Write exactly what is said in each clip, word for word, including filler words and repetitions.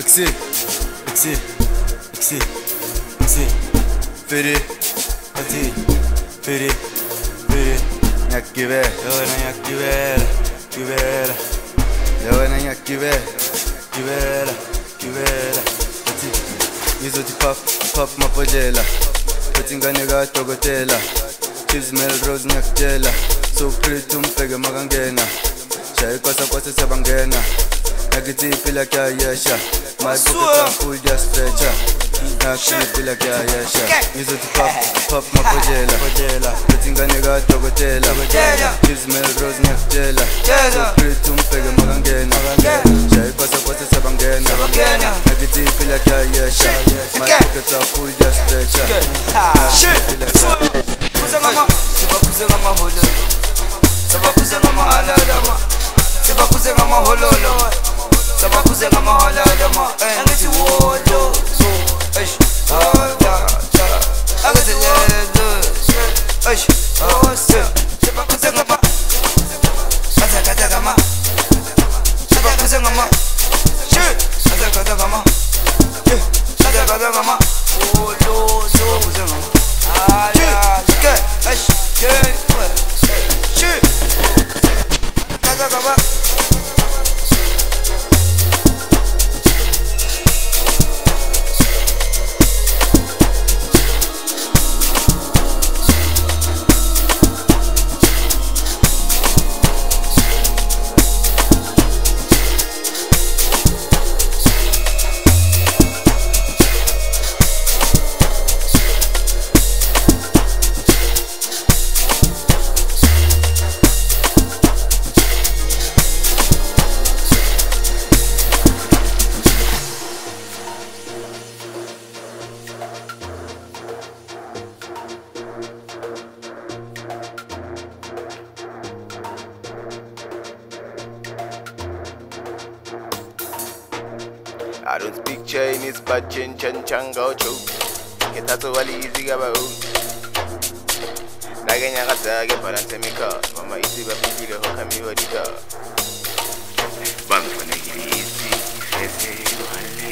Iksi, iksi, iksi, iksi. Firi, ati, firi, firi. Nyakkive, yowena nyakkivela, kivela. Yowena nyakkivela, kivela, kivela. Ati, ngizoti pop, pop mapojela. Ati ngane kadokotela. Chips Melrose ngiyakutshela. So pretty umbheke makangena. Shaya kwasa kwasa sebangena. Nakithi iphila kuyayesha. My pocket full just stretcha. Nakithi iphila kuyayesha. Ngizothi pop pop mapojela. Ati ngane kadokotela. Chips Melrose ngiyakutshela. So pretty umbheke makangena. Shaya kwasa kwasa sebangena. Nakithi iphila kuyayesha. My pocket full just stretcha. Sibakuze ngamahololo, sibakuze ngamahalala, sibakuze ngamahololo, sibakuze ngamahalala. Angithi wolo, eish, ah da da, angithi yelo, eish, oh se, sibakuze ngama, kata kata ngama, sibakuze ngama, shit, kata kata ngama, kata kata ngama, wolo, sibakuze ngama, ah ya, okay, eish. Yeah, shit. Gaga gaga. I don't speak Chinese, but Chin Chan Chang Gao Chou. Ketato wali easy gaba o. Naganya kata ke parantemika. Mama isi ba fikire ho kami wadika. Bang fana easy. Ese wale.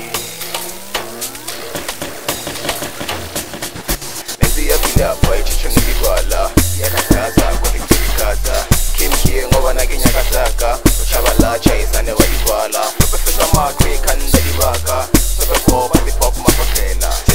Nesi ya bila boy chichungi bigwala. Ya kataza kwa kikaza. Kim kie ngoba naganya kataka. Chabala chase ane wadibala. Professor Mark we kanda dibaka. Super pop and the pop mapakela.